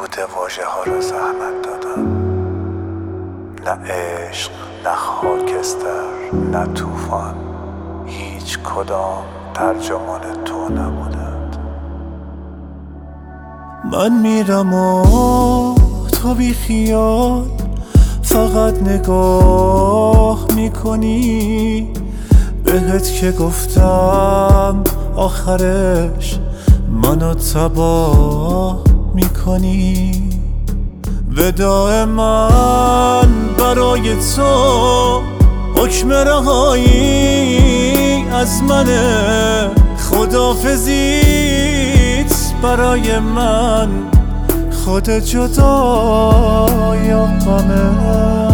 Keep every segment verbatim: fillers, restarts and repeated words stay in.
بیهوده واژه ها را زحمت دادم، نه عشق، نه خاکستر، نه طوفان، هیچ کدام ترجمان تو نبودند. من میرم و تو بی خیال فقط نگاه میکنی، بهت که گفتم آخرش منو تباه میکنی. وداع من برای تو حکم رهایی از منه، خداحافظیت برای من خود جدا یا غمه.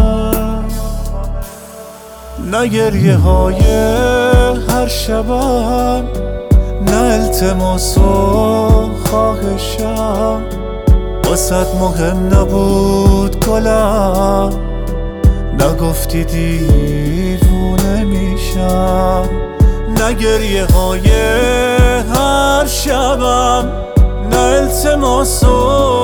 نه گریه های هر شبم، نه التماس و خواهشم، واسه مهم نبود گلم، نگفتی دیوونه میشم. نه گریه های هر شبم، نه التماس و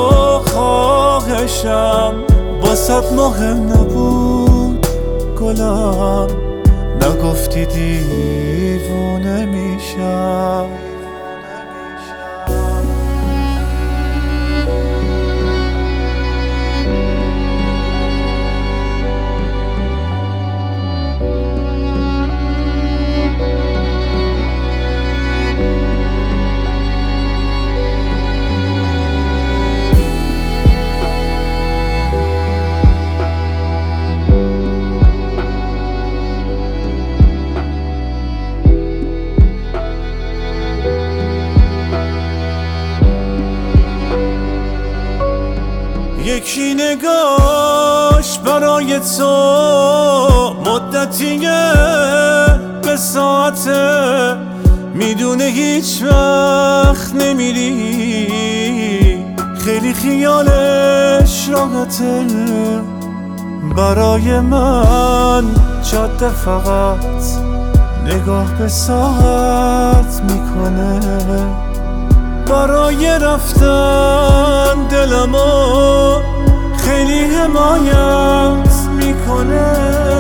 خواهشم، واسه مهم نبود گلم، نگفتی دیوونه میشم. یکی نگاش برای تو مدتیه به ساعته، میدونه هیچ وقت نمیری، خیلی خیالش راحته. برای من جاده فقط نگاه به ساعت میکنه، برای رفتن دلمو خیلی حمایت میکنه.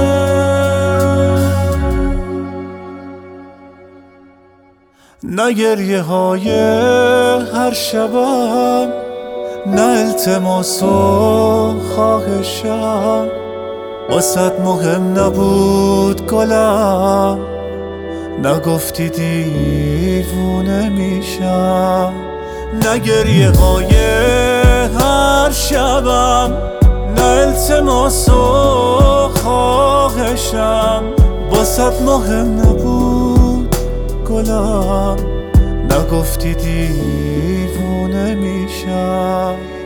نه گریه های هر شبم، نه التماس و خواهشم، واسه مهم نبود گلم، نگفتی دیوونه میشم. نه گریه های هر شبم، نه التماس و خواهشم، واسه مهم نبود گلم، نگفتی دیوونه میشم.